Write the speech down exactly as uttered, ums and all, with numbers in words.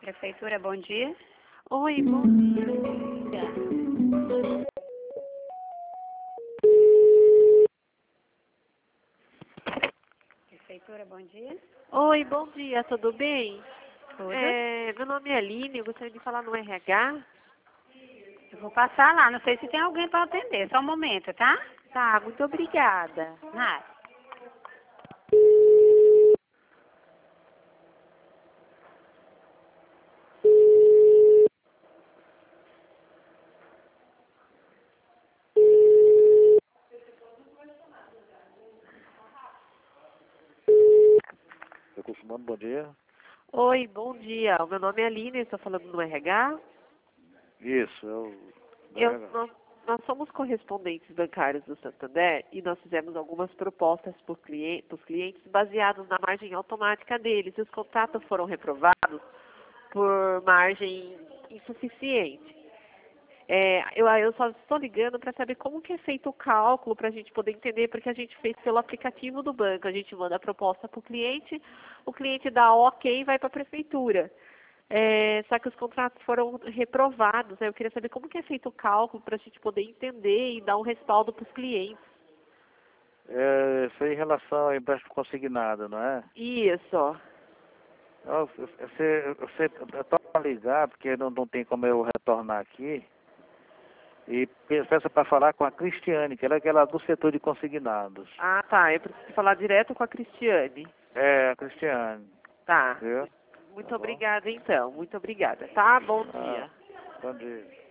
Prefeitura, bom dia. Oi, bom dia. Prefeitura, bom dia. Oi, bom dia, tudo bem? Tudo. É, meu nome é Aline, eu gostaria de falar no R H. Eu vou passar lá, não sei se tem alguém para atender. Só um momento, tá? Tá, muito obrigada. Nada. Recursos Humanos, bom dia. Oi, bom dia. O meu nome é Aline, estou falando no R H. Isso, é o... Eu, nós, nós somos correspondentes bancários do Santander e nós fizemos algumas propostas para os clientes, clientes baseados na margem automática deles. E os contratos foram reprovados por margem insuficiente. É, eu, eu só estou ligando para saber como que é feito o cálculo para a gente poder entender, porque a gente fez pelo aplicativo do banco. A gente manda a proposta para o cliente, o cliente dá ok e vai para a prefeitura. É, só que os contratos foram reprovados. Né? Eu queria saber como que é feito o cálculo para a gente poder entender e dar um respaldo para os clientes. É, isso aí em relação ao empréstimo consignado, não é? Isso. Não, Você, você toma ligar, porque não, não tem como eu retornar aqui, e peça para falar com a Cristiane, que ela é aquela do setor de consignados. Ah, tá. Eu preciso falar direto com a Cristiane. É, a Cristiane, Tá. viu? Muito Tá bom? obrigada, então. Muito obrigada. Tá? Bom Ah, dia. bom dia.